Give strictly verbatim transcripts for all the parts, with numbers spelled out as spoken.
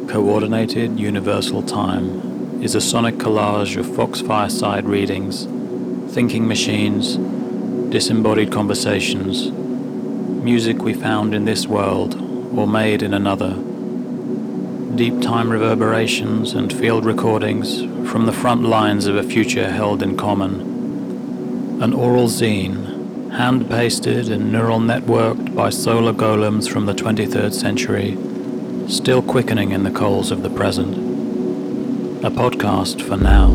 Coordinated Universal Time is a sonic collage of Fox Fireside readings, thinking machines, disembodied conversations, music we found in this world or made in another, deep time reverberations and field recordings from the front lines of a future held in common. An oral zine, hand-pasted and neural networked by solar golems from the twenty-third century, still quickening in the coals of the present. A podcast for now.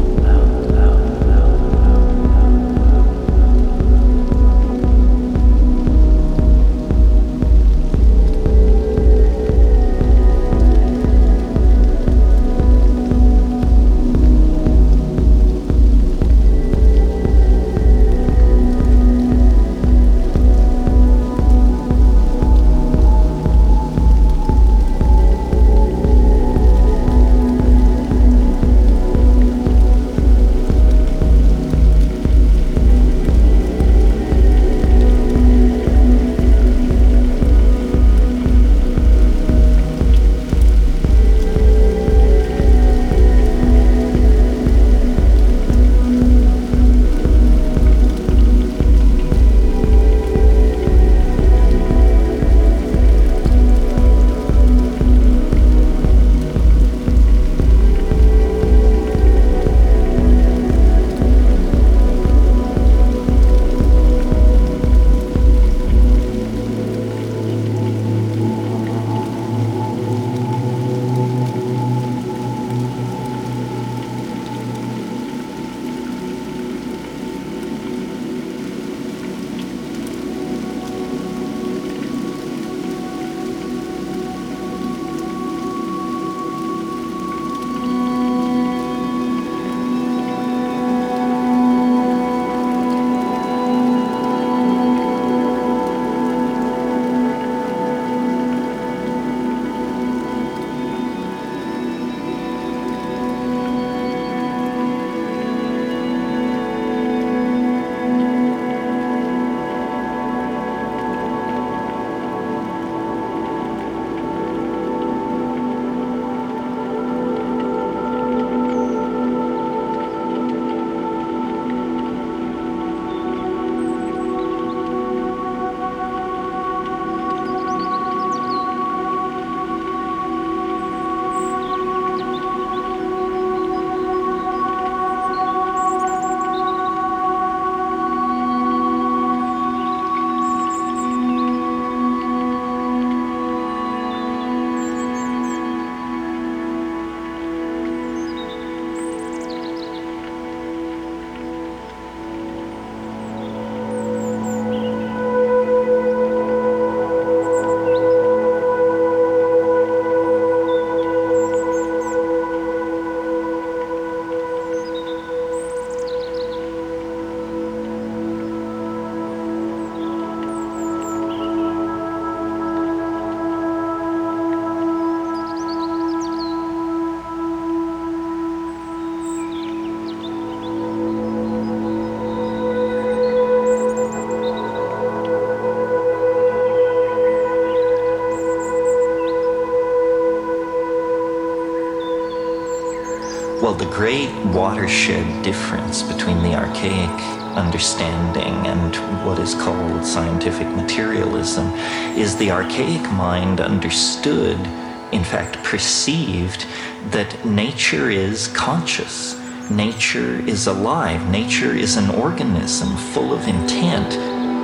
Well, the great watershed difference between the archaic understanding and what is called scientific materialism is the archaic mind understood, in fact perceived, that nature is conscious, nature is alive, nature is an organism full of intent.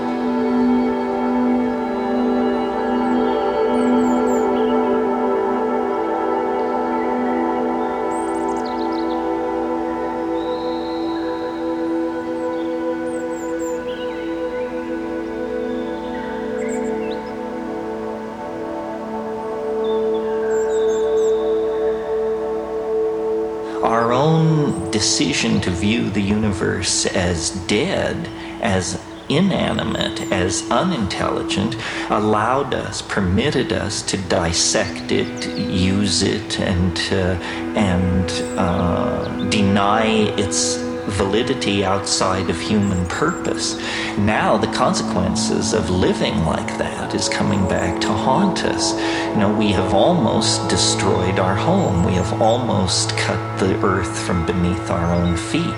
Our own decision to view the universe as dead, as inanimate, as unintelligent, allowed us, permitted us to dissect it, use it, and uh, and uh, deny its validity outside of human purpose. Now the consequences of living like that is coming back to haunt us. You know, we have almost destroyed our home. We have almost cut the earth from beneath our own feet.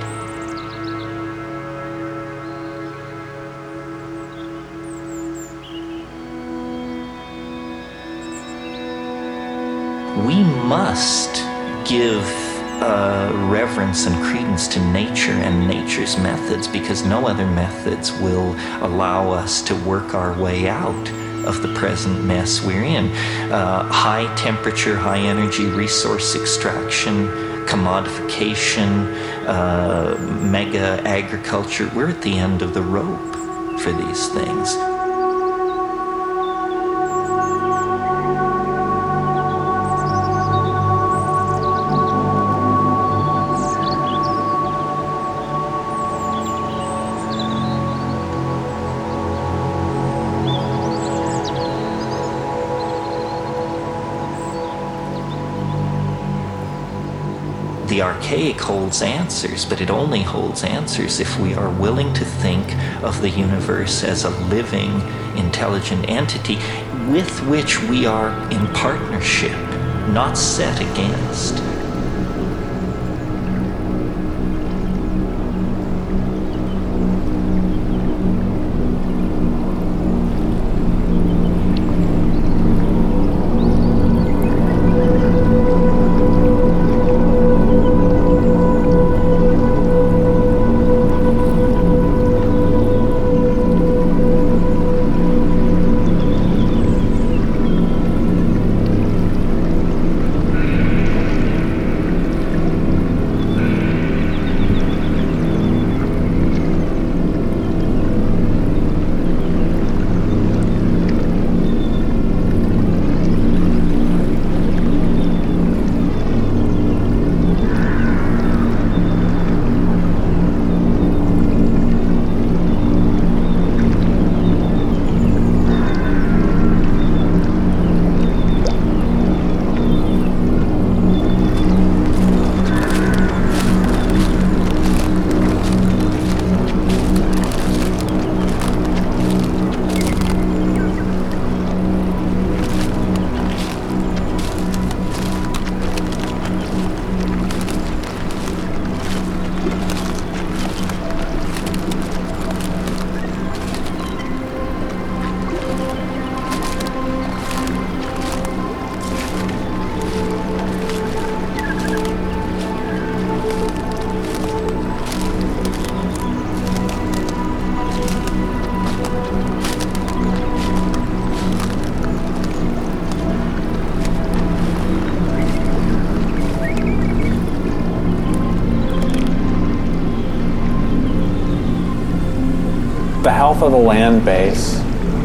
We must give uh, reverence and credence to nature and nature's methods, because no other methods will allow us to work our way out of the present mess we're in. Uh, high temperature, high energy resource extraction, commodification, uh, mega agriculture, we're at the end of the rope for these things. The archaic holds answers, but it only holds answers if we are willing to think of the universe as a living, intelligent entity with which we are in partnership, not set against. The health of the land base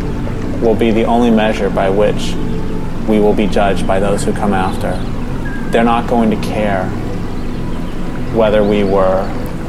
will be the only measure by which we will be judged by those who come after. They're not going to care whether we were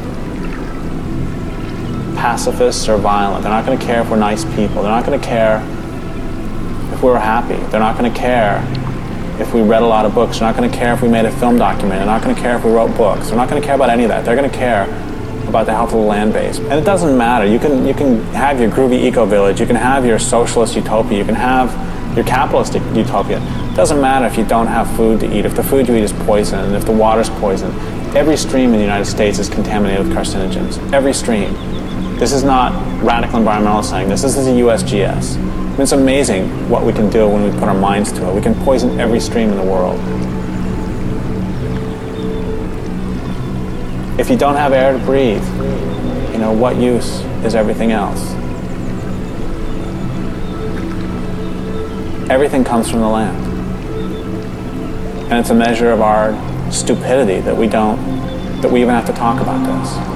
pacifists or violent. They're not going to care if we're nice people. They're not going to care if we were happy. They're not going to care if we read a lot of books. They're not going to care if we made a film documentary. They're not going to care if we wrote books. They're not going to care about any of that. They're going to care about the health of the land base. And it doesn't matter. You can you can have your groovy eco-village, you can have your socialist utopia, you can have your capitalistic utopia. It doesn't matter if you don't have food to eat, if the food you eat is poison, and if the water's poison. Every stream in the United States is contaminated with carcinogens. Every stream. This is not radical environmentalists saying this. This is the U S G S. And it's amazing what we can do when we put our minds to it. We can poison every stream in the world. If you don't have air to breathe, you know, what use is everything else? Everything comes from the land. And it's a measure of our stupidity that we don't, that we even have to talk about this.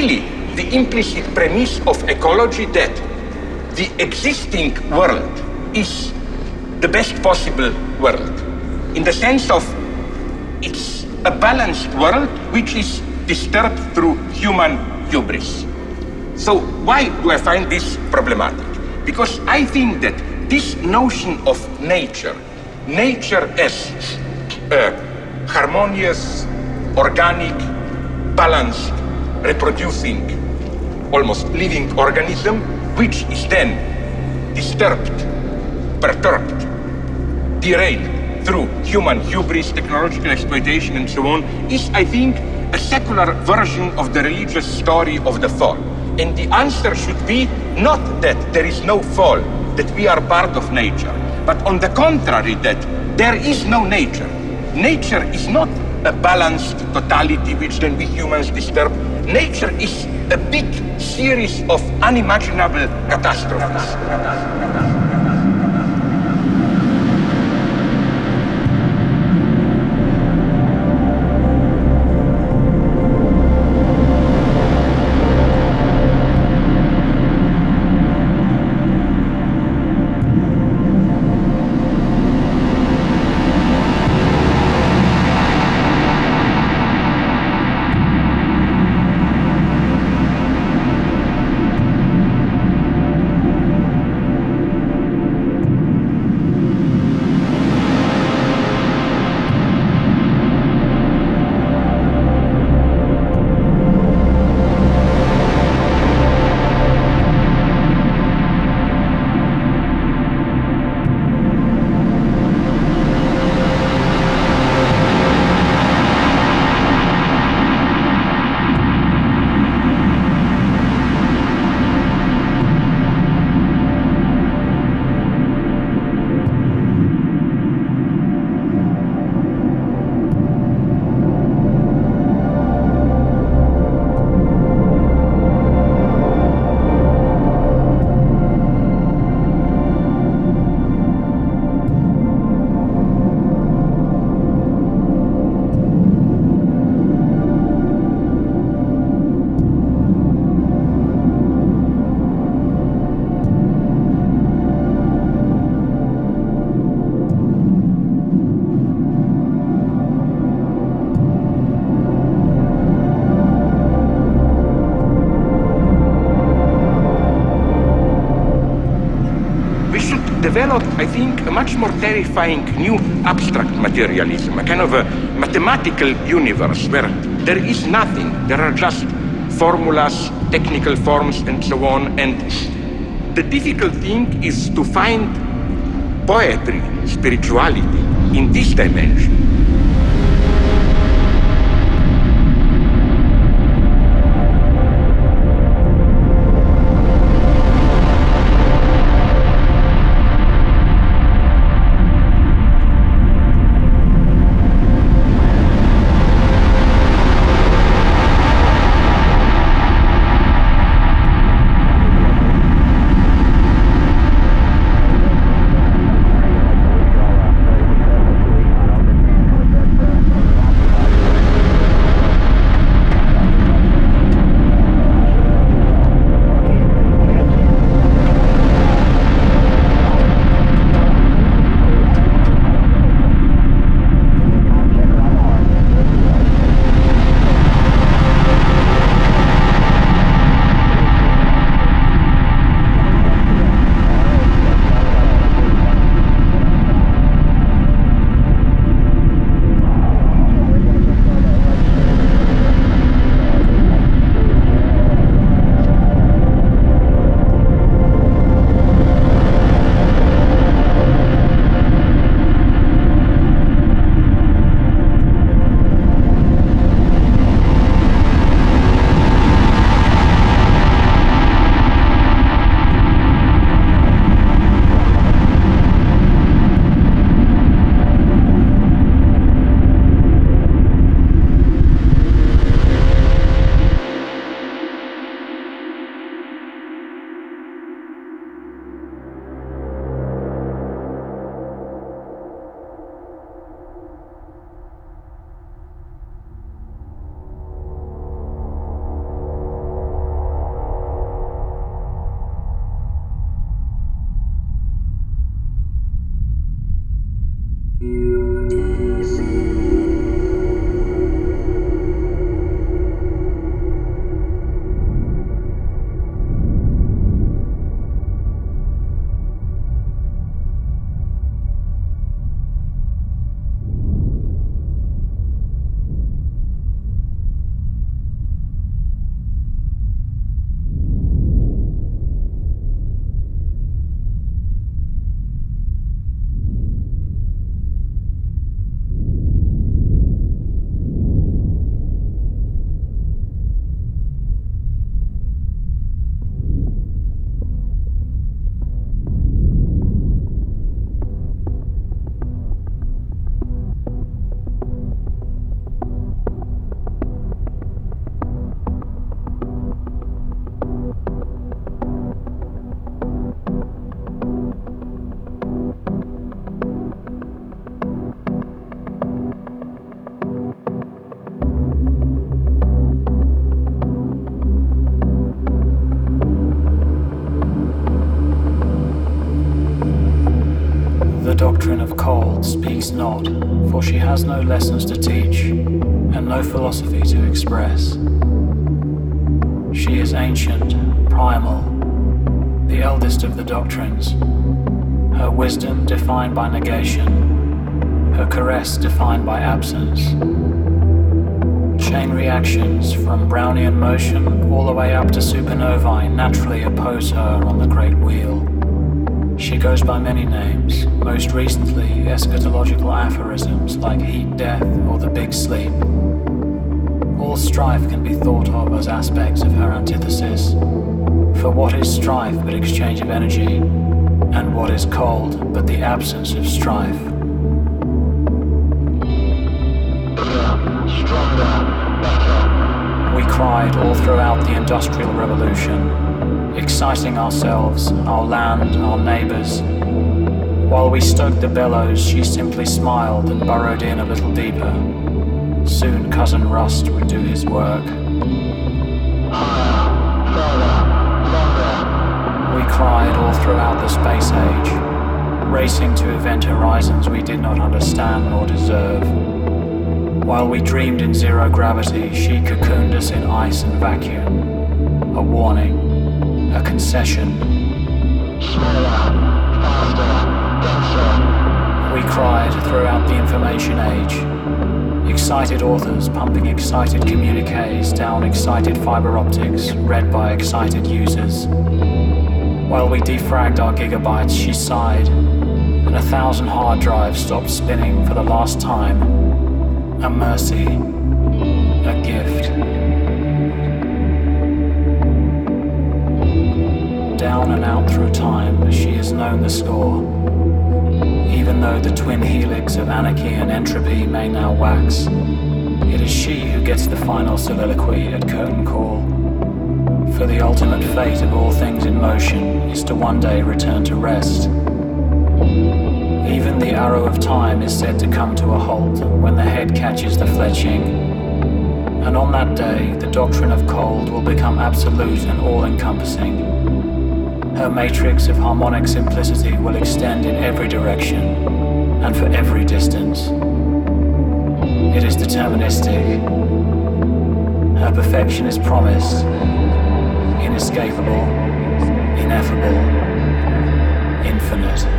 really the implicit premise of ecology that the existing world is the best possible world, in the sense of it's a balanced world which is disturbed through human hubris. So why do I find this problematic? Because I think that this notion of nature, nature as a harmonious, organic, balanced, reproducing, almost living organism, which is then disturbed, perturbed, derailed through human hubris, technological exploitation, and so on, is, I think, a secular version of the religious story of the fall. And the answer should be not that there is no fall, that we are part of nature, but on the contrary, that there is no nature. Nature is not a balanced totality which then we humans disturb. Nature is a big series of unimaginable catastrophes. Developed, I think, a much more terrifying new abstract materialism, a kind of a mathematical universe where there is nothing, there are just formulas, technical forms, and so on. And the difficult thing is to find poetry, spirituality in this dimension. cold speaks not, for she has no lessons to teach, and no philosophy to express. She is ancient, primal, the eldest of the doctrines, her wisdom defined by negation, her caress defined by absence. Chain reactions from Brownian motion all the way up to supernovae naturally oppose her on the great wheel. She goes by many names, most recently eschatological aphorisms like heat death or the big sleep. All strife can be thought of as aspects of her antithesis. For what is strife but exchange of energy? And what is cold but the absence of strife? We cried all throughout the Industrial Revolution, exciting ourselves, our land, our neighbors. While we stoked the bellows, she simply smiled and burrowed in a little deeper. Soon Cousin Rust would do his work. We cried all throughout the space age, racing to event horizons we did not understand nor deserve. While we dreamed in zero gravity, she cocooned us in ice and vacuum. A warning, a concession. Smaller, faster, denser. We cried throughout the information age. Excited authors pumping excited communiques down excited fiber optics read by excited users. While we defragged our gigabytes, she sighed, and a thousand hard drives stopped spinning for the last time. A mercy, a gift. Down and out through time, she has known the score. Even though the twin helix of anarchy and entropy may now wax, it is she who gets the final soliloquy at curtain call. For the ultimate fate of all things in motion is to one day return to rest. Even the arrow of time is said to come to a halt when the head catches the fletching. And on that day, the doctrine of cold will become absolute and all-encompassing. Her matrix of harmonic simplicity will extend in every direction and for every distance. It is deterministic. Her perfection is promised, inescapable, ineffable, infinite.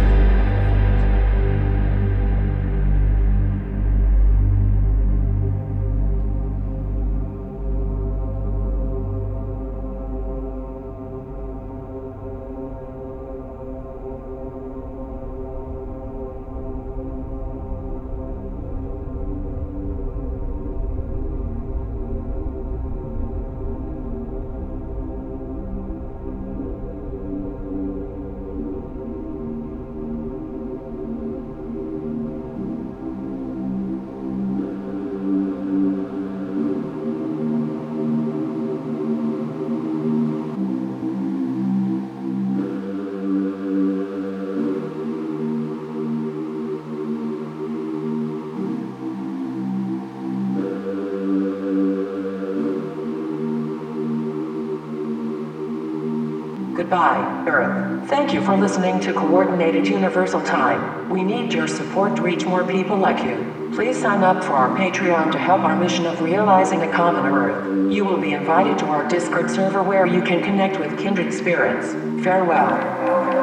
Goodbye, Earth. Thank you for listening to Coordinated Universal Time. We need your support to reach more people like you. Please sign up for our Patreon to help our mission of realizing a common Earth. You will be invited to our Discord server where you can connect with kindred spirits. Farewell.